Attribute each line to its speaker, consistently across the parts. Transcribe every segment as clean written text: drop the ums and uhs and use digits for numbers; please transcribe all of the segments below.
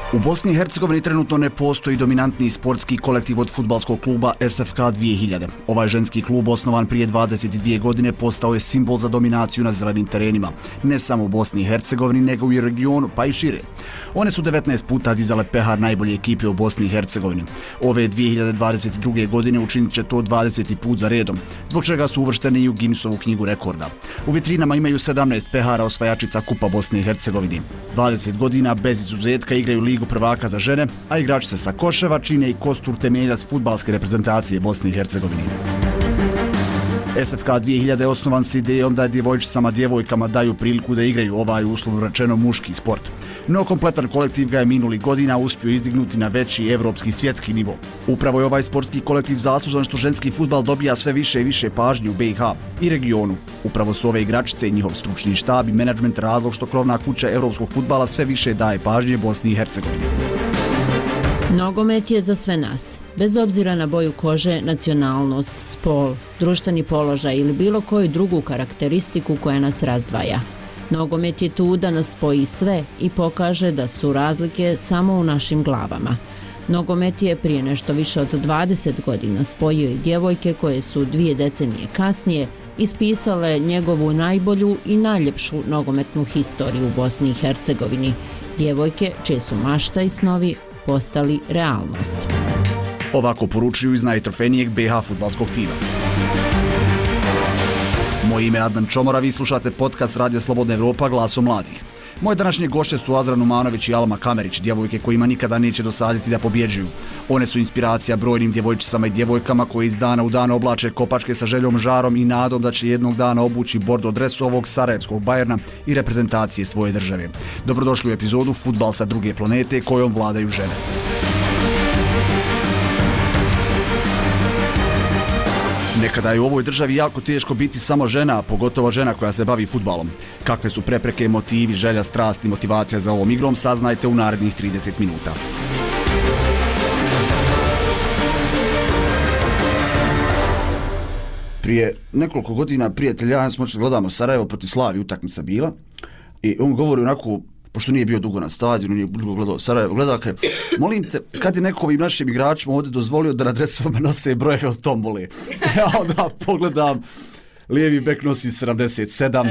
Speaker 1: U Bosni i Hercegovini trenutno ne postoji dominantni sportski kolektiv od fudbalskog kluba SFK 2000. Ovaj ženski klub, osnovan prije 22 godine, postao je simbol za dominaciju na zelenim terenima, ne samo u Bosni i Hercegovini, nego i u regionu, pa i šire. One su 19 puta dizale pehar najbolje ekipe u Bosni i Hercegovini. Ove 2022. godine učinit će to 20. put za redom, zbog čega su uvršteni i u Guinnessovu knjigu rekorda. U vitrinama imaju 17 pehara osvajačica Kupa Bosne i Hercegovine. 20 godina bez izuzetka igraju Ligu prvaka za žene, a igračice sa Koševa čine i kostur temeljac fudbalske reprezentacije Bosne i Hercegovine. SFK 2000 je osnovan s idejom da djevojkama daju priliku da igraju ovaj uslovno rečeno muški sport. No kompletan kolektiv ga je minuli godina uspio izdignuti na veći evropski svjetski nivo. Upravo je ovaj sportski kolektiv zaslužan što ženski fudbal dobija sve više i više pažnje u BiH i regionu. Upravo su ove igračice i njihov stručni štab i menadžment razlog što krovna kuća evropskog fudbala sve više daje pažnje Bosni i Hercegovini.
Speaker 2: Nogomet je za sve nas, bez obzira na boju kože, nacionalnost, spol, društveni položaj ili bilo koju drugu karakteristiku koja nas razdvaja. Nogomet je tu da nas spoji sve i pokaže da su razlike samo u našim glavama. Nogomet je prije nešto više od 20 godina spojio i djevojke koje su 2 decenije kasnije ispisale njegovu najbolju i najljepšu nogometnu historiju u Bosni i Hercegovini. Djevojke čije su mašta i snovi postali realnost.
Speaker 1: Ovako poručuju iz najtrofejnijeg BiH fudbalskog tima. Moje ime je Adnan Čomora, vi slušate podcast Radija Slobodna Evropa, Glasom mladih. Moje današnje gošće su Azra Numanović i Alma Kamerić, djevojke kojima nikada neće dosaditi da pobjeđuju. One su inspiracija brojnim djevojčicama i djevojkama koje iz dana u dan oblače kopačke sa željom, žarom i nadom da će jednog dana obući bordo dres ovog sarajevskog Bajerna i reprezentacije svoje države. Dobrodošli u epizodu Fudbal sa druge planete kojom vladaju žene. Nekada je u ovoj državi jako teško biti samo žena, pogotovo žena koja se bavi fudbalom. Kakve su prepreke, motivi, želja, strast i motivacija za ovom igrom, saznajte u narednih 30 minuta. Prije nekoliko godina prijatelj ja smo gledamo Sarajevo protiv Slavije, utakmica bila, i on govori onako, pošto nije bio dugo na stadionu, nije dugo gledao Sarajevo, gleda kaj, molim te, kad je neko ovim našim igračima ovdje dozvolio da na dresovima nose brojeve od tombole? Ja onda pogledam, lijevi bek nosi 77,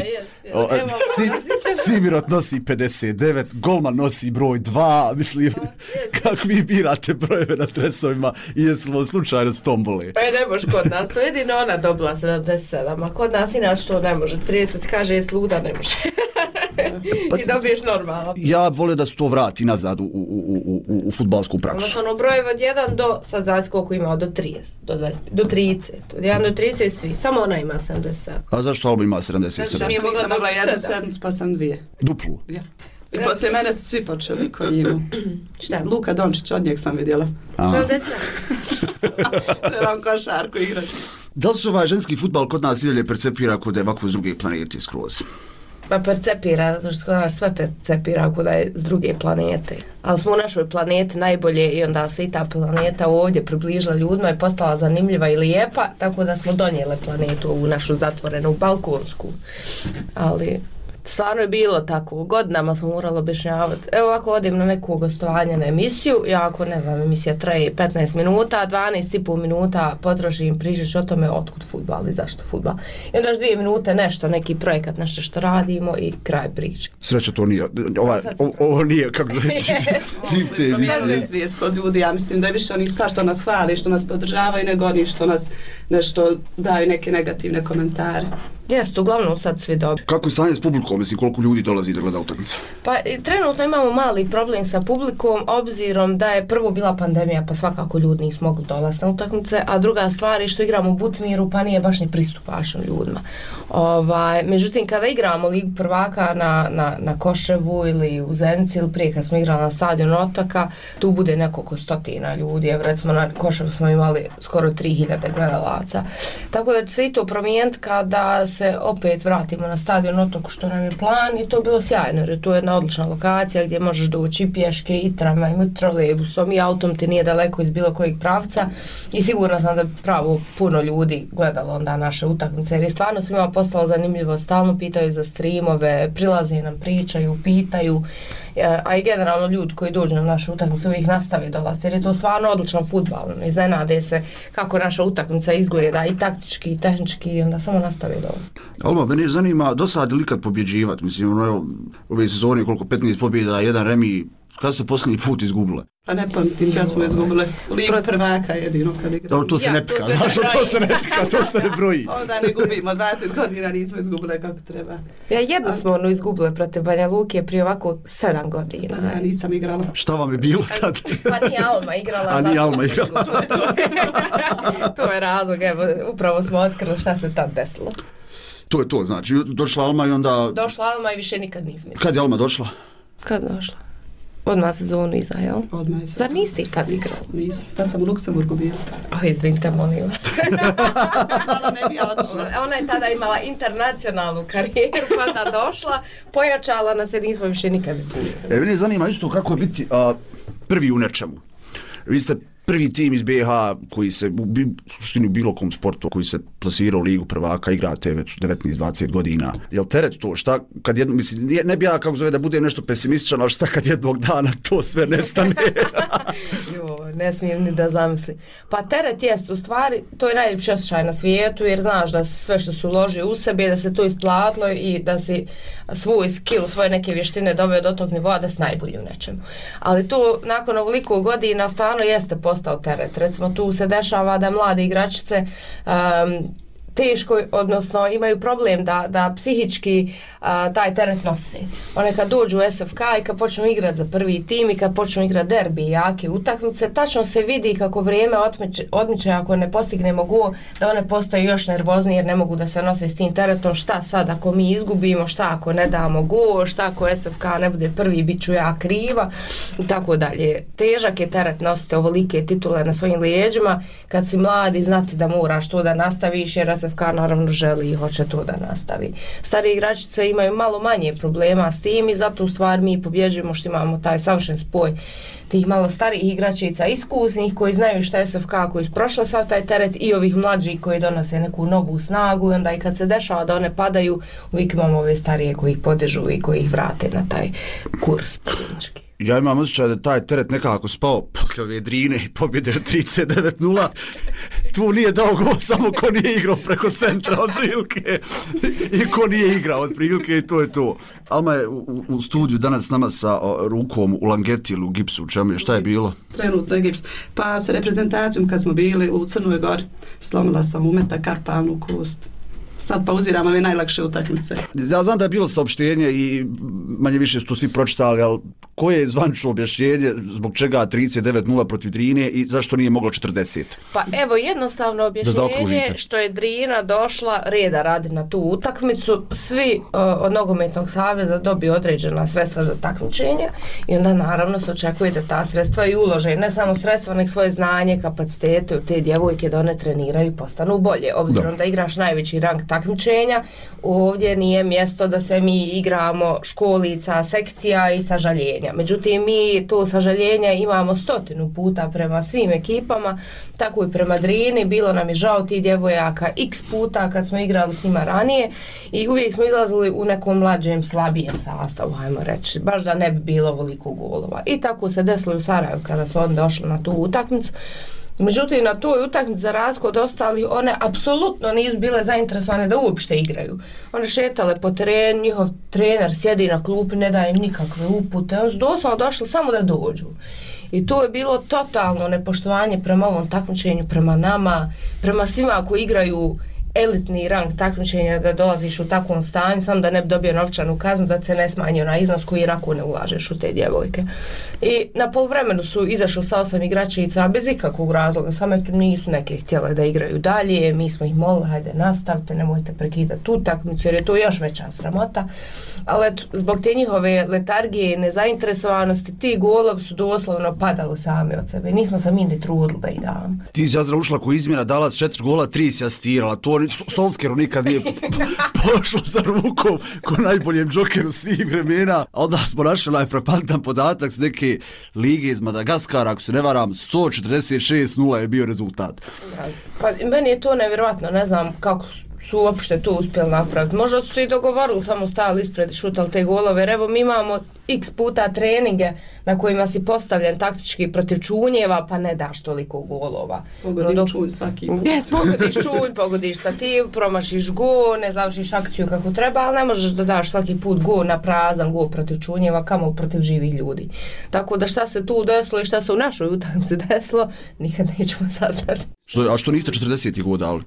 Speaker 1: Simirot nosi 59, golman nosi broj 2, mislim, kako vi birate brojeve na dresovima i jesu slučajno s tombole?
Speaker 3: Pa ne može kod nas, to jedino ona dobila 77, a kod nas inače to ne može, 30 kaže je sluda, ne može. I dobiješ normalno.
Speaker 1: Ja volio da se to vrati nazad u fudbalsku praksu.
Speaker 3: Ono brojeva od 1 do, sad zavisi koliko ima, do 30, do 25, do 30. Od 1 do 30 svi, samo ona ima 77.
Speaker 1: A zašto Alba ima 77?
Speaker 4: Zašto nisam mogla 1 sedmicu pa sam 2.
Speaker 1: Duplu?
Speaker 4: Ja. I poslije mene su svi počeli ko njivu.
Speaker 3: Šta?
Speaker 4: Luka Dončić, od njeg sam vidjela.
Speaker 3: 77.
Speaker 4: Trebam košarku igrati.
Speaker 1: Da li se ovaj ženski fudbal kod nas i dalje percepira kod je ovako s druge planete skroz?
Speaker 3: Pa percepira, zato što sve percepira kuda je s druge planete. Ali smo u našoj planeti najbolje i onda se i ta planeta ovdje približila ljudima i postala zanimljiva i lijepa, tako da smo donijele planetu u našu zatvorenu balkonsku. Ali stvarno je bilo tako, godinama smo morali objašnjavati. Evo ovako odim na neko gostovanje na emisiju, ja ako ne znam, emisija traje 15 minuta, 12,5 minuta potrošim, pričaš o tome otkud fudbal i zašto fudbal. I onda još 2 minute nešto, neki projekat, nešto što radimo i kraj priče.
Speaker 1: Sreća to nije, ovo nije, kako da
Speaker 4: svijest kod ljudi, ja mislim da je više onih što nas hvali, što nas podržavaju, nego oni što nas nešto daju neke negativne komentare.
Speaker 3: Jeste, uglavnom sad svi dobri.
Speaker 1: Kako je stanje s publikom, mislim, koliko ljudi dolazi da gleda utakmice?
Speaker 3: Pa trenutno imamo mali problem sa publikom, obzirom da je prvo bila pandemija, pa svakako ljudi nisu mogli dolaziti na utakmice, a druga stvar je što igramo u Butmiru, pa nije baš ni pristupačno ljudima. Međutim, kada igramo Ligu prvaka na Koševu ili u Zenici ili prije kad smo igrali na stadionu Otaka, tu bude nekoliko stotina ljudi. Evo recimo na Koševu smo imali skoro 3000 gledalaca. Tako da će se i to promijeniti kada se opet vratimo na stadion Otoku što nam je plan i to je bilo sjajno jer to je jedna odlična lokacija gdje možeš doći i pješke i tramvajem i trolejbusom i autom ti nije daleko iz bilo kojeg pravca i sigurno sam da pravo puno ljudi gledalo onda naše utakmice jer je stvarno svima postalo zanimljivo, stalno pitaju za streamove, prilaze nam, pričaju, pitaju, a i generalno ljudi koji dođu na naše utakmice uvijek nastave dolaziti jer je to stvarno odličan fudbal, iznenade se kako naša utakmica izgleda i taktički i tehnički i onda samo nastave dolaziti.
Speaker 1: Alma, mene zanima, dosad li ikad pobjeđivati? Mislim, ove sezone koliko 15 pobjeda, jedan remi, kada ste posljednji put izgubile?
Speaker 4: Pa ne pamtim kad smo izgubile. Ligu prvaka jedino kad igrali.
Speaker 1: To se ne pika, znaš, to se ne pika, to se ne broji.
Speaker 4: Onda ne gubimo, 20 godina nismo izgubile kako treba.
Speaker 3: Ja jedno smo izgubile protiv Banja Luke prije ovako 7 godina.
Speaker 4: Ja nisam igrala.
Speaker 1: Šta vam je bilo tad?
Speaker 3: Pa nije Alma igrala.
Speaker 1: A nije Alma igrala.
Speaker 3: To je razlog, evo, upravo smo otkrili šta se tad desilo.
Speaker 1: To je to, znači, došla Alma i onda...
Speaker 3: Došla Alma i više nikad nismo igrali.
Speaker 1: Kad je Alma došla?
Speaker 3: Kad došla? Odmah sezonu iza, jel?
Speaker 4: Odmah iza.
Speaker 3: Zar niste i tad igrali?
Speaker 4: Nisam. Tad sam u Luksemburgu bila.
Speaker 3: Izvinite, molim vas.
Speaker 4: Ne bi odšla.
Speaker 3: Ona je tada imala internacionalnu karijeru, pa da došla, pojačala nas jer nismo više nikad izgubili.
Speaker 1: Mene zanima isto kako je biti prvi u nečemu. Vi ste prvi tim iz BiH koji se u suštini u bilo kom sportu koji se plasirao u ligu prvaka, igrate već 19-20 godina. Jel teret to? Šta kad jedno, mislim, ne bi ja kako zove da budem nešto pesimističan, ali šta kad jednog dana to sve nestane?
Speaker 3: Ne smijem ni da zamislim. Pa teret jest, u stvari, to je najljepši osjećaj na svijetu, jer znaš da sve što su uložio u sebe, da se to isplatilo i da si svoj skill, svoje neke vještine doveo do tog nivoa da si najbolji u nečemu. Ali to nakon ovoliko godina stvarno jeste postao teret. Recimo tu se dešava da mlade igračice teško, odnosno imaju problem da psihički taj teret nose. One kad dođu u SFK i kad počnu igrati za prvi tim i kad počnu igrati derbi i jake utakmice, tačno se vidi kako vrijeme odmiče ako ne postignemo gol, da one postaju još nervoznije jer ne mogu da se nose s tim teretom. Šta sad ako mi izgubimo, šta ako ne damo gol, šta ako SFK ne bude prvi, bit ću ja kriva i tako dalje. Težak je teret nositi ovolike titule na svojim lijeđima kad si mladi, znati da moraš to da nastaviš jer SFK naravno želi i hoće to da nastavi. Starije igračice imaju malo manje problema s tim i zato u stvari mi pobjeđujemo što imamo taj savršen spoj tih malo starijih igračica iskusnih koji znaju šta je SFK, koji su prošle sav taj teret i ovih mlađih koji donose neku novu snagu i onda i kad se dešava da one padaju, uvijek imamo ove starije koji ih podižu i koji ih vrate na taj kurs pobjednički.
Speaker 1: Ja imam osjećaj da taj teret nekako spao posle ove Drine i pobjede 39-0. Tu nije dao gol samo ko nije igrao preko centra od prilike i ko nije igrao od prilike i to je to. Alma je u studiju danas s nama sa rukom u langeti ili u gipsu, u čemu je, šta je bilo?
Speaker 4: Trenutno je gips. Pa sa reprezentacijom kad smo bili u Crnoj Gori, slomila sam umeta karpalnu kost. Sad pauziramo ove najlakše utakmice.
Speaker 1: Ja znam da je bilo saopštenje i manje više su to svi pročitali, ali koje je zvančno objašnjenje zbog čega 39-0 protiv Drine i zašto nije moglo 40?
Speaker 3: Pa evo jednostavno objašnjenje što je Drina došla reda radi na tu utakmicu, svi od nogometnog saveza dobiju određena sredstva za takmičenje i onda naravno se očekuje da ta sredstva i ulože, ne samo sredstva, nek svoje znanje, kapacitete u te djevojke da one treniraju i postanu bolje, obzirom da igraš najveći rang takmičenja, ovdje nije mjesto da se mi igramo školica, sekcija i sažaljenja. Međutim, mi to sažaljenje imamo 100 puta prema svim ekipama, tako i prema Drini, bilo nam je žao tih djevojaka x puta kad smo igrali s njima ranije i uvijek smo izlazili u nekom mlađem, slabijem sastavu, ajmo reći, baš da ne bi bilo ovoliko golova. I tako se desilo u Sarajevu kada su oni došli na tu utakmicu. Međutim, na toj utakmici za razliku od ostalih, one apsolutno nisu bile zainteresovane da uopšte igraju. One šetale po terenu, njihov trener sjedi na klupi, ne daje im nikakve upute, oni su doslovno došli samo da dođu. I to je bilo totalno nepoštovanje prema ovom takmičenju, prema nama, prema svima koji igraju elitni rang takmičenja, da dolaziš u takvom stanju, sam da ne bi dobio novčanu kaznu, da se ne smanji onaj iznos koji onako ne ulažeš u te djevojke. I na poluvremenu su izašli sa 8 igračica bez ikakvog razloga, samo tu nisu neke htjele da igraju dalje, mi smo ih molili, hajde nastavite, nemojte prekidati tu utakmicu jer je to još veća sramota. ali zbog te njihove letargije i nezainteresovanosti ti golovi su doslovno padali sami od sebe. Nismo se mi ni trudili da ih damo.
Speaker 1: Ti si Azra ušla ko izmjena, dala 4 gola, 3 si asistirala. To Solskjaeru nikad nije pošlo za rukom ko najboljem džokeru svih vremena. A onda smo našli onaj frapantan podatak s neke lige iz Madagaskara, ako se ne varam, 146-0 je bio rezultat.
Speaker 3: Pa meni je to nevjerojatno, ne znam kako su uopšte to uspjeli napraviti. Možda su se i dogovorili, samo stali ispred i šutali te golove. Jer evo mi imamo x puta treninge na kojima si postavljen taktički protiv čunjeva, pa ne daš toliko golova.
Speaker 4: Pogodiš čunj svaki put.
Speaker 3: Pogodiš čunj, pogodiš stativ, promašiš go, ne završiš akciju kako treba, ali ne možeš da daš svaki put go na prazan, go protiv čunjeva, kamoli protiv živih ljudi. Tako da šta se tu desilo i šta se u našoj utakmici desilo, nikad nećemo saznati.
Speaker 1: A što niste 40 god dali?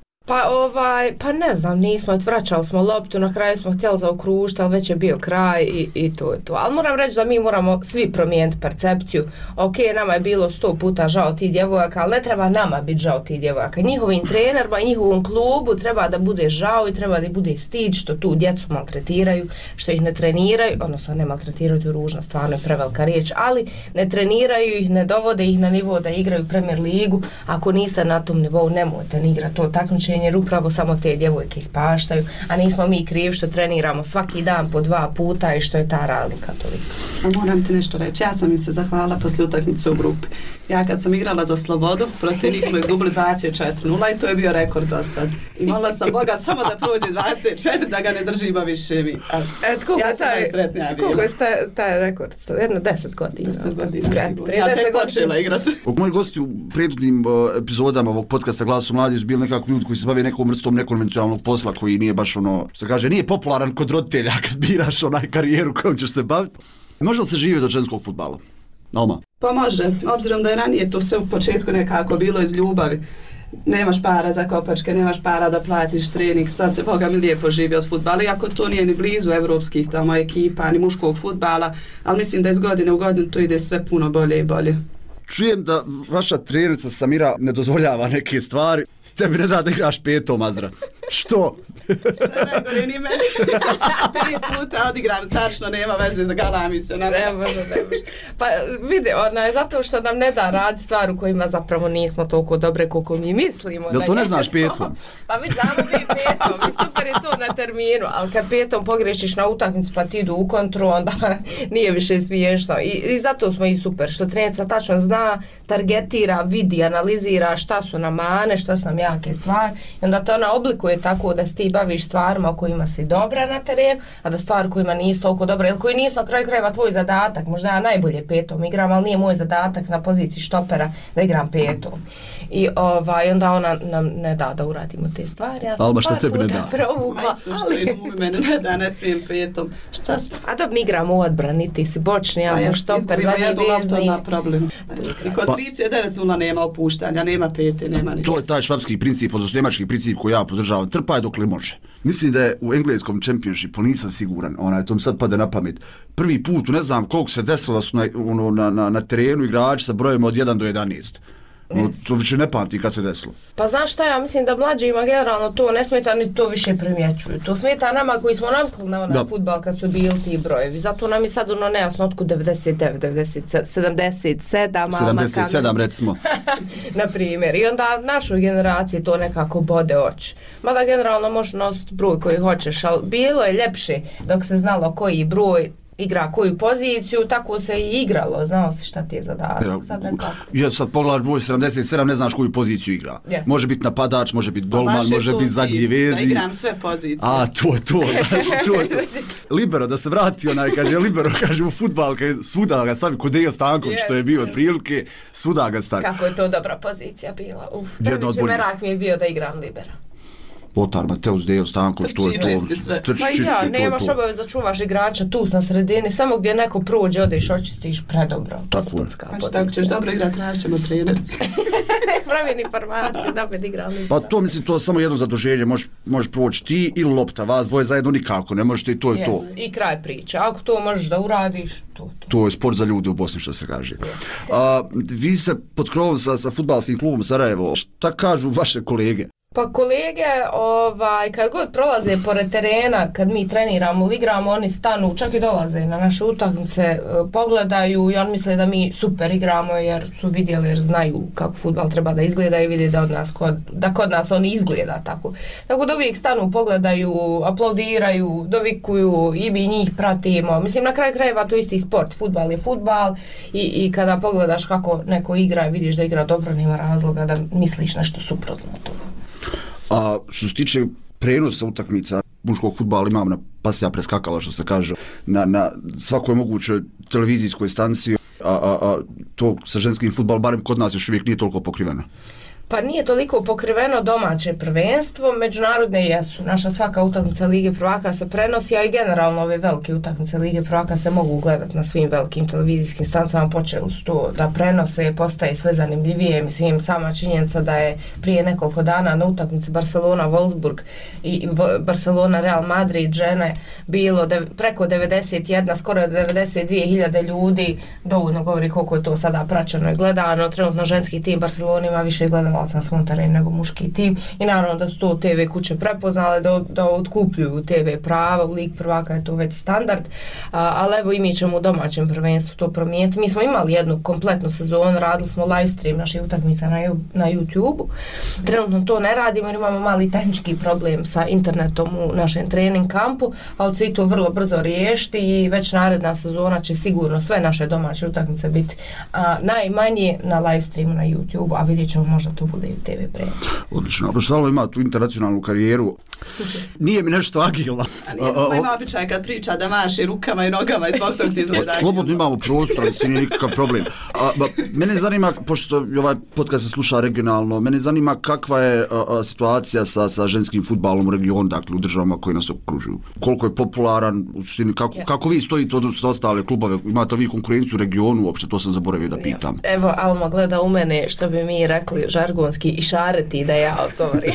Speaker 3: Pa ne znam, nismo, vraćali smo loptu, na kraju smo htjeli zaokružiti, ali već je bio kraj i to je to. Ali moram reći da mi moramo svi promijeniti percepciju. Ok, nama je bilo 100 puta žao tih djevojaka, ali ne treba nama biti žao tih djevojaka. Njihovim trenerima i njihovom klubu treba da bude žao i treba da bude stid što tu djecu maltretiraju, što ih ne treniraju, odnosno ne maltretiraju, to je ružna, stvarno je prevelika riječ, ali ne treniraju ih, ne dovode ih na nivo da igraju Premier ligu. Ako niste na tom nivou, nemojte ni igrati to takmičenje, jer upravo samo te djevojke ispaštaju, a nismo mi krivi što treniramo svaki dan po 2 puta i što je ta razlika tolika.
Speaker 4: Moram ti nešto reći, ja sam im se zahvala poslije utakmice u grupi. Ja kad sam igrala za Slobodu, protiv njih smo izgubili 24-0 i to je bio rekord do sad. I molila sam Boga samo da prođe 24, da ga ne držimo više mi. Ja sam najsretnija bila.
Speaker 3: Koliko je taj rekord? Jedno 10 godina.
Speaker 4: 10 godina sigurno. Ja tek počela igrati.
Speaker 1: Moji gosti u prethodnim epizodama ovog podcasta Glasu mladih su bili nekako ljudi koji se bave nekom vrstom nekonvencionalnog posla koji nije baš se kaže, nije popularan kod roditelja kad biraš karijeru kojom ćeš se baviti. Može li se živjeti od ženskog fudbala? Alma?
Speaker 4: Pa može, obzirom da je ranije to sve u početku nekako bilo iz ljubavi. Nemaš para za kopačke, nemaš para da platiš trening, sad se Boga mi lijepo živi od fudbala, iako to nije ni blizu evropskih tamo ekipa, ni muškog fudbala, ali mislim da iz godine u godinu to ide sve puno bolje i bolje.
Speaker 1: Čujem da vaša trenerica Samira ne dozvoljava neke stvari. Tebi ne da igraš petom, Azra. Što?
Speaker 4: Što je najgore ni meni. 5 puta odigram, tačno, nema veze za galami se.
Speaker 3: Ne može. Pa vidi, zato što nam ne da radi stvar u kojima zapravo nismo toliko dobre koliko mi mislimo.
Speaker 1: Jel to ne znaš petom?
Speaker 3: Pa mi znamo mi petom i super je to na terminu, ali kad petom pogrešiš na utakmicu pa ti idu u kontru, onda nije više smiješno. I zato smo i super, što trenica tačno zna, targetira, vidi, analizira šta su nam mane, šta su nam jake stvari i onda te ona oblikuje tako da se ti baviš stvarima o kojima si dobra na terenu, a da stvari kojima nisi toliko dobra ili koji nisu na kraju krajeva tvoj zadatak. Možda ja najbolje petom igram, ali nije moj zadatak na poziciji štopera da igram petom. I onda ona nam ne da uradimo te stvari. Ja
Speaker 1: Alba, što tebi ne da?
Speaker 4: Majstu što i mene ne da, ne smijem petom. Šta si?
Speaker 3: A da mi igramo u odbrani, ti si bočni, ja sam štoper, zadnji vezni.
Speaker 4: To je problem. I kod Trici je 9-0 nema opuštanja, nema pete, nema ništa.
Speaker 1: To je taj švapski princip, odnosno njemački princip koji ja podržavam. Trpaj dokle može. Mislim da je u engleskom championshipu, nisam siguran, to mi sad pada na pamet. Prvi put, ne znam koliko se desilo da su na terenu igrači sa brojem od 1 do 11. To više ne pamti kad se desilo.
Speaker 3: Pa znaš šta, ja mislim da mlađima generalno to ne smeta ni to više primjećuju. To smeta nama koji smo navikli na fudbal kad su bili ti brojevi. Zato nam je sad nejasno otkud 99, 77,
Speaker 1: 77 recimo.
Speaker 3: Na primjer. I onda našoj generaciji to nekako bode oči. Mada generalno možeš nositi broj koji hoćeš, ali bilo je ljepše dok se znalo koji broj igra koju poziciju, tako se i igralo, znao si šta ti je zadatak, sad nekako.
Speaker 1: Ja sad pogledaš broj 77, ne znaš koju poziciju igra. Yeah. Može biti napadač, može biti golman, može biti zadnji vezni.
Speaker 4: Da igram sve pozicije.
Speaker 1: A, to. Libero, da se vrati kaže libero, kaže u fudbal, svuda ga stavi, kod Dejo Stanković, što je bio otprilike, svuda ga stavi.
Speaker 3: Kako je to dobra pozicija bila. Prvi žemerak mi je bio da igram libera.
Speaker 1: Lothar Matthäus, Dejo Stanković, to je to.
Speaker 3: Pa ja, nemaš obavez da čuvaš igrača tu na sredini, samo gdje neko prođe, odeš, očistiš predobro.
Speaker 1: Tako je.
Speaker 4: Tako ćeš dobro igrati, tražćemo trenerci.
Speaker 3: Pravim informaciju, da bi igrali.
Speaker 1: Pa to mislim, to je samo jedno zaduženje, možeš proći ti ili lopta, vas dvoje zajedno nikako, ne možete i to je to.
Speaker 3: I kraj priče, ako to možeš da uradiš, to.
Speaker 1: To je sport za ljude u Bosni, što se kaže. Vi ste pod krovom sa fudbalskim klubom Sarajevo, šta kažu vaše kolege?
Speaker 3: Pa kolege, kad god prolaze pored terena, kad mi treniramo ili igramo, oni stanu, čak i dolaze na naše utakmice, pogledaju i oni misle da mi super igramo jer su vidjeli, jer znaju kako fudbal treba da izgleda i vidi da kod nas on izgleda tako. Tako da uvijek stanu, pogledaju, aplaudiraju, dovikuju i mi njih pratimo. Mislim, na kraju krajeva to isti sport, fudbal je fudbal i kada pogledaš kako neko igra i vidiš da igra dobro, nema razloga da misliš nešto suprotno od toga.
Speaker 1: A što se tiče prenosa utakmica muškog fudbala, imam na pasija preskakala, što se kaže, na svakoj mogućoj televizijskoj stanciji, a to sa ženskim fudbalom, barem kod nas još uvijek nije toliko pokriveno.
Speaker 3: Pa nije toliko pokriveno domaće prvenstvo, međunarodne jesu. Naša svaka utakmica Lige prvaka se prenosi, a i generalno ove velike utakmice Lige prvaka se mogu gledati na svim velikim televizijskim stanicama, počeli su to da prenose, postaje sve zanimljivije. Mislim, sama činjenica da je prije nekoliko dana na utakmici Barcelona-Wolfsburg i Barcelona-Real Madrid žene bilo preko 91, skoro 92.000 ljudi, dovoljno govori koliko je to sada praćeno i gledano. Trenutno ženski tim Barcelona ima više gledala na svom terenu nego muški tim i naravno da su to TV kuće prepoznale da otkupljuju TV prava, u Lig prvaka je to već standard, ali evo i mi ćemo u domaćem prvenstvu to promijeniti. Mi smo imali jednu kompletnu sezonu, radili smo live stream naših utakmica na YouTube-u. Trenutno to ne radimo jer imamo mali tehnički problem sa internetom u našem trening kampu, ali će i to vrlo brzo riješiti i već naredna sezona će sigurno sve naše domaće utakmice biti najmanje na live streamu na YouTube-u, a vidjet ćemo možda to bude i TV prenos.
Speaker 1: Odlično. Apoštalo ima tu internacionalnu karijeru. Nije mi nešto agilna.
Speaker 4: A nije ima običaj kad priča da maši rukama i nogama i zbog tog ti izgleda.
Speaker 1: Slobodno imamo prostor, nije nikakav problem. Mene zanima, pošto ovaj podcast se sluša regionalno, mene zanima kakva je situacija sa ženskim fudbalom u regionu, dakle u državama koje nas okružuju. Koliko je popularan, u suštini, kako vi stojite od ostale klubove, imate vi konkurenciju u regionu uopšte, to sam zaboravio da pitam.
Speaker 3: Evo, Alma gleda u mene, što bi mi rekli žargonski, i šareti da ja odgovorim.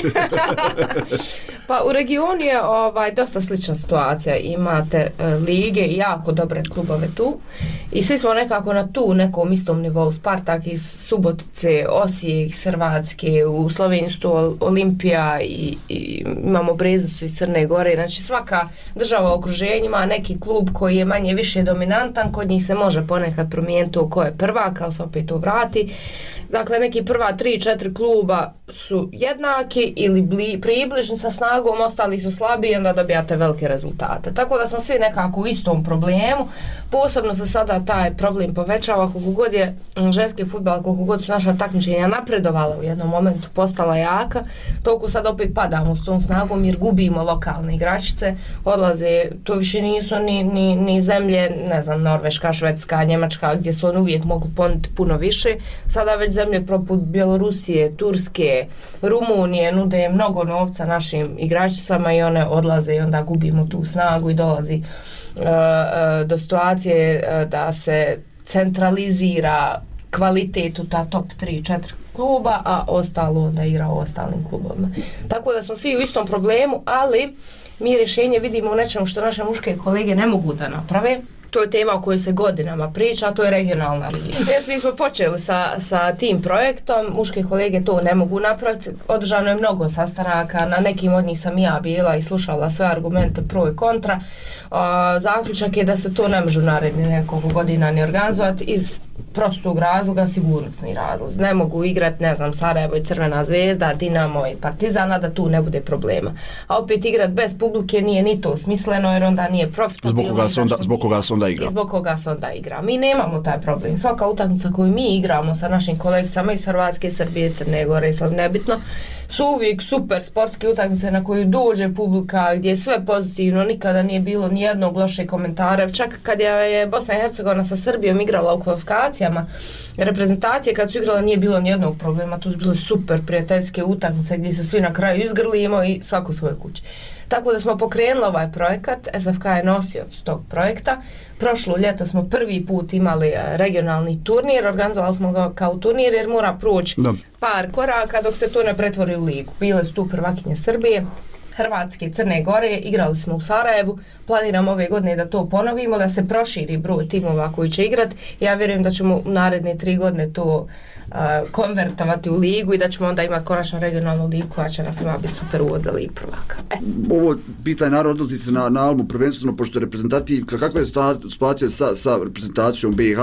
Speaker 3: Pa u regionu je dosta slična situacija. Imate lige i jako dobre klubove tu i svi smo nekako na tu nekom istom nivou. Spartak iz Subotice, Osijek, Hrvatske, u Sloveniji su tu Olimpija i imamo Brezicu iz Crne Gore. Znači svaka država u okruženju ima neki klub koji je manje više dominantan, kod njih se može ponekad promijeniti to ko je prvak, ali se opet to vrati. Dakle, neki prva 3-4 kluba su jednaki ili približni sa snagom, ostali su slabiji i onda dobijate velike rezultate. Tako da smo svi nekako u istom problemu. Posebno se sada taj problem povećava koliko god je ženski fudbal, koliko god su naša takmičenja napredovala u jednom momentu, postala jaka, toliko sad opet padamo s tom snagom jer gubimo lokalne igračice, odlaze, to više nisu ni zemlje, ne znam, Norveška, Švedska, Njemačka, gdje su oni uvijek mogu ponuditi puno više. Sada već zemlje poput Bjelorusije, Turske, Rumunije nude mnogo novca našim igračicama i one odlaze i onda gubimo tu snagu i dolazi do situacije da se centralizira kvalitet u ta top 3-4 kluba, a ostalo onda igra u ostalim klubovima. Tako da smo svi u istom problemu, ali mi rješenje vidimo u nečemu što naše muške kolege ne mogu da naprave. To je tema o kojoj se godinama priča, a to je regionalna liga. Mi smo počeli sa tim projektom, muške kolege to ne mogu napraviti, održano je mnogo sastanaka, na nekim od njih sam ja bila i slušala sve argumente pro i kontra. Zaključak je da se to ne može naredni nekoliko godina ni organizovati iz prostog razloga, sigurnosni razlog. Ne mogu igrati, ne znam, Sarajevo i Crvena zvezda, Dinamo i Partizana, da tu ne bude problema. A opet igrati bez publike nije ni to smisleno jer onda nije profitabilno.
Speaker 1: Zbog koga se onda igra.
Speaker 3: I zbog koga se onda igra. Mi nemamo taj problem. Svaka utakmica koju mi igramo sa našim kolegicama iz Hrvatske, Srbije, Crne Gore, sad nebitno, su uvijek super sportske utakmice na koju dođe publika, gdje je sve pozitivno, nikada nije bilo ni jednog lošeg komentara. Čak kad je Bosna i Hercegovina sa Srbijom igrala u kvalifikacijama reprezentacije, kad su igrala nije bilo ni jednog problema, tu su bile super prijateljske utakmice gdje se svi na kraju izgrlimo i svako svoje kuće. Tako da smo pokrenuli ovaj projekat, SFK je nosioc tog projekta. Prošlo ljeto smo prvi put imali regionalni turnir, organizovali smo ga kao turnir jer mora proći par koraka dok se to ne pretvori u ligu. Bile su tu prvakinje Srbije, Hrvatske, Crne Gore, igrali smo u Sarajevu, planiramo ove godine da to ponovimo, da se proširi broj timova koji će igrati. Ja vjerujem da ćemo u naredne 3 godine to konvertovati u ligu i da ćemo onda imati konačno regionalnu ligu koja će nas ima biti super uvod za ligu prvaka.
Speaker 1: Ovo pitanje naravno odnosi se na Almu prvenstveno, pošto je reprezentativka. Kakva je situacija sa reprezentacijom BiH?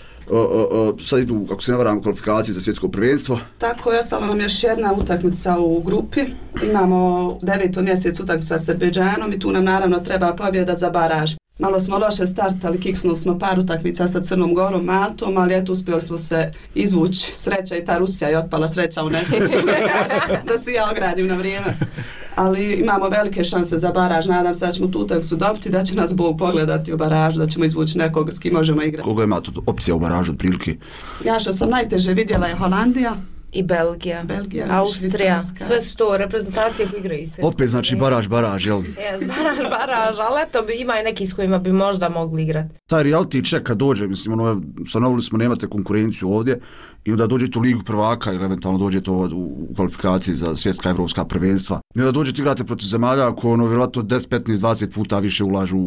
Speaker 1: Sad idu, kako se ne varam, kvalifikacije za svjetsko prvenstvo.
Speaker 4: Tako je, ostala nam još jedna utakmica u grupi. Imamo 9. mjesec utakmica sa Azerbejdžanom i tu nam naravno treba pobjeda za baraž. Malo smo loše startali, kiksnuli smo par utakmica sa Crnom Gorom, Maltom, ali eto uspjeli smo se izvući. Sreća i ta Rusija je otpala, sreća u nesreći, da se ja ogradim na vrijeme. Ali imamo velike šanse za baraž, nadam se da ćemo tu utakmicu dobiti, da će nas Bog pogledati u baražu, da ćemo izvući nekog s kim možemo igrati.
Speaker 1: Koliko ima tu opcija u baražu otprilike?
Speaker 4: Ja što sam najteže vidjela je Holandija.
Speaker 3: I Belgija, Austrija, sve su to reprezentacije koje igraju sve.
Speaker 1: Opet znači baraž, jel?
Speaker 3: Baraž, ali eto ima i neki s kojima bi možda mogli igrati.
Speaker 1: Taj reality check kad dođe, mislim, stanovili smo nemate konkurenciju ovdje i onda dođete u ligu prvaka ili eventualno dođete u kvalifikaciji za svjetska evropska prvenstva. I onda dođete igrate protiv zemalja koje vjerojatno 10, 15, 20 puta više ulažu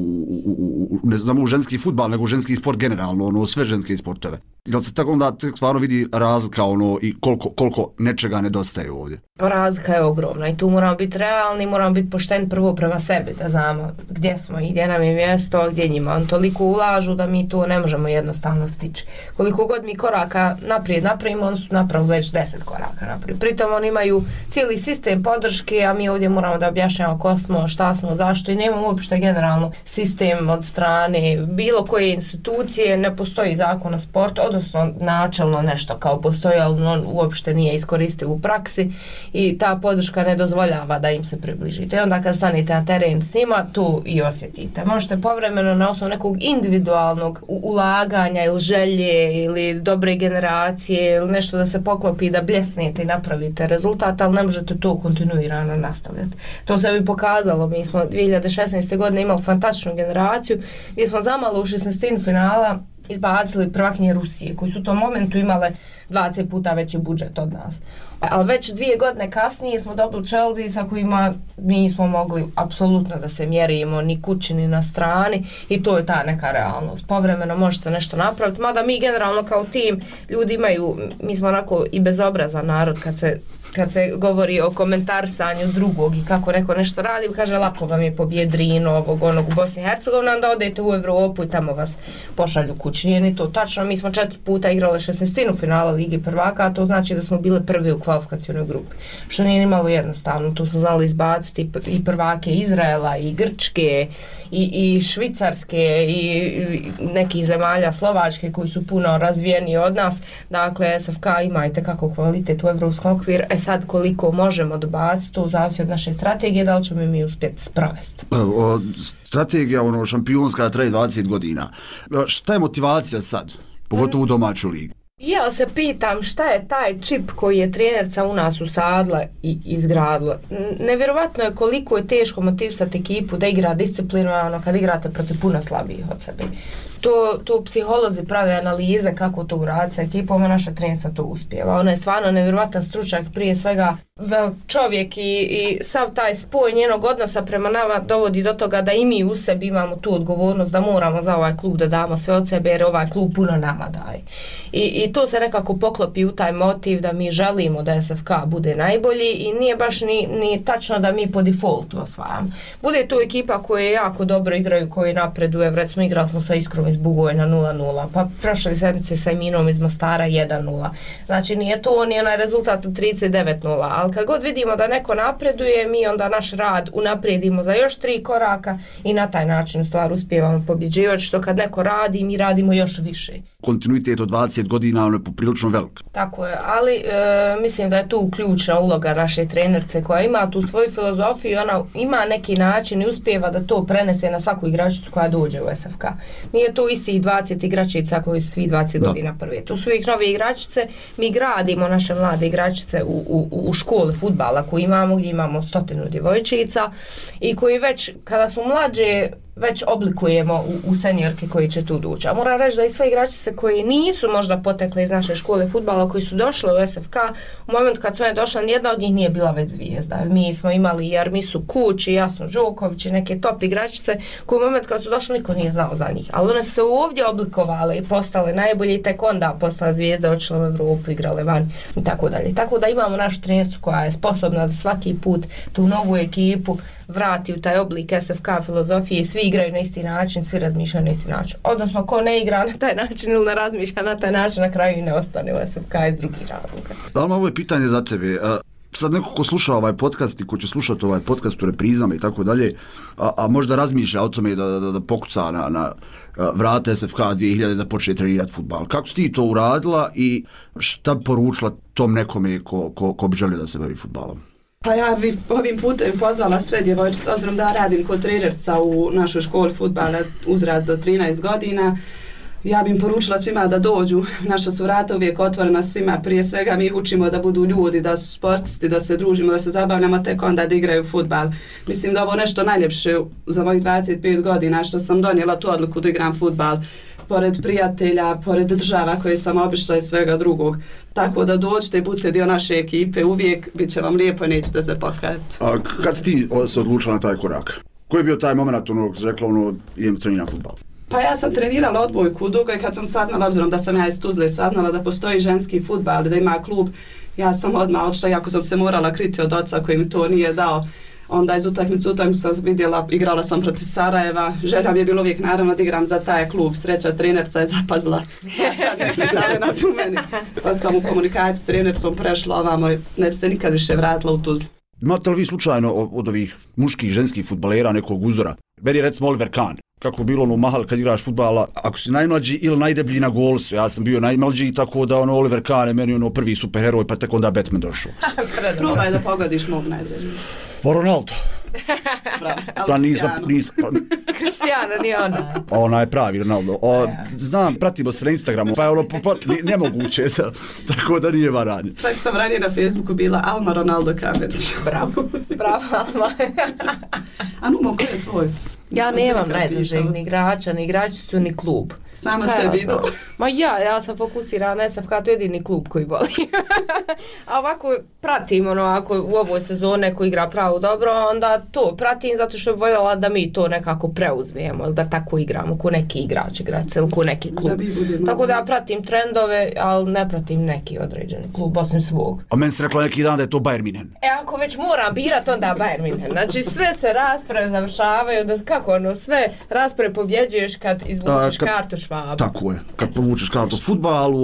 Speaker 1: ne znam u ženski fudbal nego u ženski sport generalno, sve ženske sportove. Jel se tako onda stvarno vidi razlika i koliko nečega nedostaje ovdje?
Speaker 3: Razlika je ogromna i tu moramo biti realni, moramo biti pošteni prvo prema sebi, da znamo gdje smo i gdje nam je mjesto, gdje njima. On toliko ulažu da mi to ne možemo jednostavno stići. Koliko god mi koraka naprijed napravimo, oni su napravili već 10 koraka naprijed. Pritom oni imaju cijeli sistem podrške, a mi ovdje moramo da objašnjamo ko smo, šta smo, zašto i nemamo uopšte generalno sistem od strane bilo koje institucije, ne postoji zakon o sportu, odnosno načelno nešto kao postoji, ali on uopšte nije iskoristiv u praksi i ta podrška ne dozvoljava da im se približite. I onda kad stanete na teren s njima, tu i osjetite. Možete povremeno na osnovu nekog individualnog ulaganja ili želje ili dobre generacije ili nešto da se poklopi da bljesnete i napravite rezultat, ali ne možete to kontinuirano nastavljati. To se bi pokazalo. Mi smo 2016. godine imali fantastičnu generaciju gdje smo zamalo u 16. finala izbacili prvakinje Rusije, koji su u tom momentu imale 20 puta veći budžet od nas. Ali već 2 godine kasnije smo dobili Chelsea sa kojima nismo mogli apsolutno da se mjerimo ni kući ni na strani i to je ta neka realnost. Povremeno možete nešto napraviti, mada mi generalno kao tim ljudi imaju, mi smo onako i bezobrazan narod kad se govori o komentarsanju drugog i kako neko nešto radi, kaže lako vam je pobjedrino ovog onog u Bosni i Hercegovini, onda odete u Evropu i tamo vas pošalju kući. Nije ni to tačno, mi smo 4 puta igrali 16. finala Ligi prvaka, a to znači da smo bili prvi u kvalifikacionoj grupi. Što nije ni malo jednostavno, tu smo znali izbaciti i prvake Izraela i Grčke i Švicarske i nekih zemalja Slovačke koji su puno razvijeniji od nas. Dakle, SFK ima i tekako kvalitet u evropskom okviru. Sad koliko možemo dobaciti, to zavisi od naše strategije, da li ćemo mi uspjeti sprovesti.
Speaker 1: Strategija šampionska traje 20 godina. Šta je motivacija sad, pogotovo u domaću ligu?
Speaker 3: Ja se pitam šta je taj čip koji je trenerca u nas usadla i izgradila. Nevjerovatno je koliko je teško motivisati ekipu da igra disciplinovano kad igrate protiv puno slabijih od sebe. To psiholozi prave analize kako to uraditi sa ekipom, a naša trenerca to uspijeva. Ona je stvarno nevjerovatan stručnjak, prije svega velik čovjek i sav taj spoj njenog odnosa prema nama dovodi do toga da i mi u sebi imamo tu odgovornost da moramo za ovaj klub da damo sve od sebe jer ovaj klub puno nama daje. I to se nekako poklopi u taj motiv da mi želimo da SFK bude najbolji i nije baš ni tačno da mi po defaultu osvajamo. Bude tu ekipa koje jako dobro igraju, koji napreduju, recimo igrali smo sa Iskrom iz Bugojna 0-0, pa prošle sedmice sa Eminom iz Mostara 1-0. Znači nije to ni onaj rezultat od 39-0, ali kad god vidimo da neko napreduje, mi onda naš rad unaprijedimo za još 3 koraka i na taj način u stvari uspijevamo pobjeđivati, što kad neko radi, mi radimo još više.
Speaker 1: Kontinuitet od 20 godina on je poprilično velik.
Speaker 3: Tako je, ali mislim da je tu ključna uloga naše trenerce koja ima tu svoju filozofiju i ona ima neki način i uspijeva da to prenese na svaku igračicu koja dođe u SFK. Nije to istih 20 igračica koji su svi 20 godina prve. To su uvijek nove igračice. Mi gradimo naše mlade igračice u školi fudbala koju imamo, gdje imamo 100 djevojčica i koji već kada su mlađe već oblikujemo u seniorke koji će tu doći. A moram reći da i sve igračice koji nisu možda potekle iz naše škole fudbala, koji su došle u SFK, u momentu kad su one došle, nijedna od njih nije bila već zvijezda. Mi smo imali i Armisu Kuć i Jasnu Đoković i neke top igračice koji u momentu kad su došle niko nije znao za njih. Ali one su se ovdje oblikovale i postale najbolje i tek onda postale zvijezde, odšle u Evropu, igrale van i tako dalje. Tako da imamo našu trenericu koja je sposobna da svaki put tu novu ekipu vrati u taj oblik SFK filozofije i svi igraju na isti način, svi razmišljaju na isti način. Odnosno, ko ne igra na taj način ili ne razmišlja na taj način, na kraju i ne ostane u SFK iz drugih razloga.
Speaker 1: Alma, ovo je pitanje za tebe. Sad neko ko sluša ovaj podcast i ko će slušati ovaj podcast u reprizama i tako dalje, a možda razmišlja o tome da pokuca na vrata SFK 2000 da počne trenirati fudbal. Kako si ti to uradila i šta bi poručila tom nekome ko bi želio da se bavi fudbalom?
Speaker 4: Pa ja bi ovim putem pozvala sve djevojčice, obzirom da radim kod trenerca u našoj školi fudbala uzrast do 13 godina. Ja bih im poručila svima da dođu, naša su vrata uvijek otvorena svima, prije svega mi ih učimo da budu ljudi, da su sportisti, da se družimo, da se zabavljamo, tek onda da igraju fudbal. Mislim da ovo nešto najljepše za mojih 25 godina što sam donijela tu odluku da igram fudbal, pored prijatelja, pored država koje sam obišla i svega drugog. Tako da dođete i budete dio naše ekipe, uvijek bit će vam lijepo i nećete se pokajati.
Speaker 1: A kad si ti se odlučila na taj korak? Koji je bio taj moment rekla idem trenirati fudbal?
Speaker 4: Pa ja sam trenirala odbojku dugo i kad sam saznala, obzirom da sam ja iz Tuzle saznala da postoji ženski fudbal, da ima klub, ja sam odmah odšla, iako sam se morala kriti od oca koji mi to nije dao. Onda iz utakmicu sam vidjela, igrala sam protiv Sarajeva, želja mi je bilo uvijek naravno da igram za taj klub, sreća trenerca je zapazila talenat u meni. Pa sam u komunikaciji s trenercom prešla ovamo i ne bi se nikad više vratila u Tuzlu.
Speaker 1: Imate li vi slučajno od ovih muških i ženskih fudbalera nekog uzora? Meni je recimo Oliver Kahn. Kako bilo mahal kad igraš fudbala, ako si najmlađi ili najdeblji na golsu, ja sam bio najmlađi, tako da Oliver Kahn je meni prvi superheroj, pa tek onda Batman došao.
Speaker 4: Probaj da pogodiš mog najdeblji.
Speaker 1: Pa Ronaldo.
Speaker 4: Pa
Speaker 1: nisam.
Speaker 3: Cristiano, nije ona.
Speaker 1: Ona je pravi Ronaldo. Znam, pratimo se na Instagramu, pa je nemoguće, tako da nije varanje.
Speaker 4: Čak sam ranije na Facebooku bila Alma Ronaldo Kamerić.
Speaker 3: Bravo Alma.
Speaker 4: Anumo, ko je tvoj?
Speaker 3: Ja nemam najdražeg ni igrača, ni igračicu, ni klub.
Speaker 4: Sama se vidio.
Speaker 3: Ma ja sam fokusirana na SFK, to je jedini klub koji voli. A ovako pratim, ako u ovoj sezone ko igra pravo dobro, onda to pratim zato što bih voljela da mi to nekako preuzmijemo, ili da tako igramo, ko neki igrač igrač, ili ko neki klub. Tako da ja pratim trendove, ali ne pratim neki određeni klub, osim svog.
Speaker 1: A meni se rekla neki dan da je to Bayern München.
Speaker 3: Ako već moram birat, onda Bayern München. Znači sve se rasprave završavaju, sve rasprave pobjeđuješ kad izvučeš kartu Švabu.
Speaker 1: Tako je, kad povučeš kartu o fudbalu,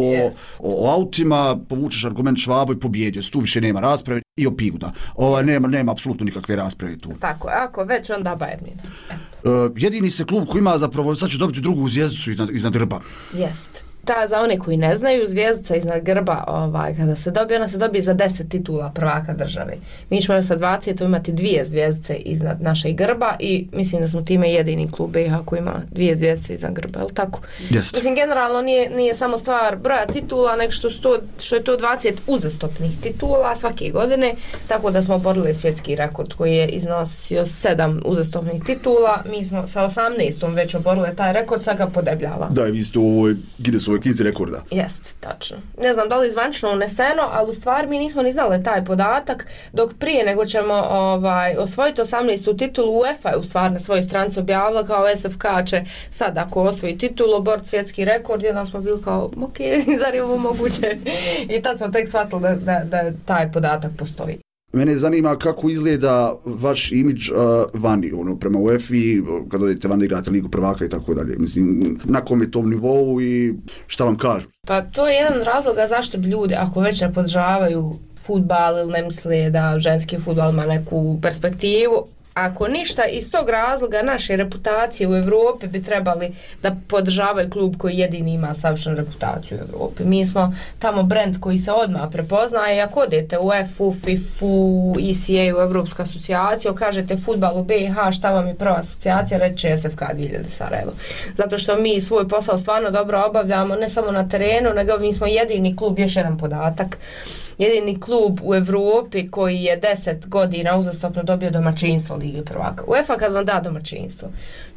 Speaker 1: o autima, povučeš argument Švabu i pobjedio. Tu više nema rasprave i o pivu, da. Nema apsolutno nikakve rasprave tu.
Speaker 3: Tako, ako već onda Bayern München.
Speaker 1: Jedini se klub koji ima zapravo, sad će dobiti drugu zvijezdicu iznad grba.
Speaker 3: Jest. Za one koji ne znaju, zvijezdica iznad grba, kada se dobije, ona se dobije za 10 titula prvaka države. Mi ćemo sa 20 imati 2 zvijezdice iznad našeg grba i mislim da smo time jedini klub BiH koji ima 2 zvijezdice iznad grba, je li tako?
Speaker 1: Jest.
Speaker 3: Mislim, generalno nije samo stvar broja titula, nego što je to 20 uzastopnih titula svake godine, tako da smo oborili svjetski rekord koji je iznosio 7 uzastopnih titula. Mi smo sa 18. već oborili taj rekord, sad ga podebljava.
Speaker 1: Da, vi ste u ovoj Guinnessovoj knjizi rekorda.
Speaker 3: Jest, tačno. Ne znam da li zvančno uneseno, ali u stvari mi nismo ni znali taj podatak, dok prije nego ćemo osvojiti 18. titulu, UEFA je u stvari na svojoj stranici objavila kao SFK će sad ako osvoji titulu oboriti svjetski rekord, i onda smo bili kao ok, zar je ovo moguće? I tad smo tek shvatili da taj podatak postoji.
Speaker 1: Mene zanima kako izgleda vaš imidž vani, prema UEFA-i, kad odete van da igrate Ligu prvaka i tako dalje. Mislim, na kom je tom nivou i šta vam kažu?
Speaker 3: Pa to je jedan razloga zašto bi ljudi, ako već ne podržavaju fudbal ili ne misle da ženski fudbal ima neku perspektivu, ako ništa, iz tog razloga naše reputacije u Evropi bi trebali da podržavaju klub koji jedini ima savršenu reputaciju u Evropi. Mi smo tamo brend koji se odmah prepoznaje. Ako odete u UEFA, FIFA, ECA, u Evropsku asocijaciju, kažete fudbal u BiH, šta vam je prva asocijacija, reći SFK 2000 Sarajevo. Zato što mi svoj posao stvarno dobro obavljamo, ne samo na terenu, nego mi smo jedini klub, još jedan podatak, jedini klub u Evropi koji je 10 godina uzastopno dobio domaćinstvo Lige prvaka. UEFA kad vam da domaćinstvo,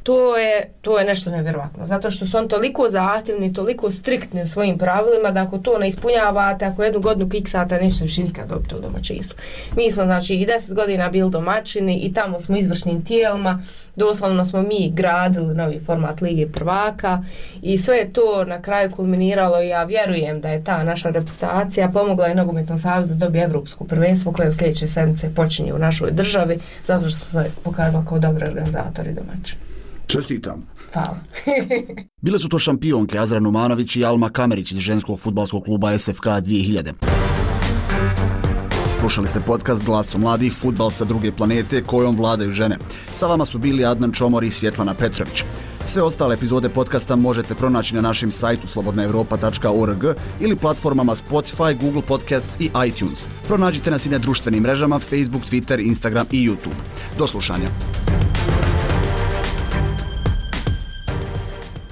Speaker 3: to je nešto nevjerojatno, zato što su oni toliko zahtjevni, toliko striktni u svojim pravilima da ako to ne ispunjavate, ako jednu godinu kiksate, nećete više nikad dobiti u domaćinstvu. Mi smo znači i 10 godina bili domaćini i tamo smo izvršnim tijelima, doslovno smo mi gradili novi format Lige prvaka i sve je to na kraju kulminiralo i ja vjerujem da je ta naša reputacija pomogla i Nogometnom savezu da dobije Evropsko prvenstvo koje u sljedeće sedmice počinje u našoj državi, zato što smo se pokazali kao dobri organizatori domaćini.
Speaker 1: Čestitam.
Speaker 3: Hvala.
Speaker 1: Bile su to šampionke Azra Numanović i Alma Kamerić iz ženskog fudbalskog kluba SFK 2000. Slušali ste podcast Glaso mladih, fudbal sa druge planete kojom vladaju žene. Sa vama su bili Adnan Čomor i Svjetlana Petrović. Sve ostale epizode podcasta možete pronaći na našem sajtu slobodnaevropa.org ili platformama Spotify, Google Podcasts i iTunes. Pronađite nas i na društvenim mrežama Facebook, Twitter, Instagram i YouTube. Do slušanja.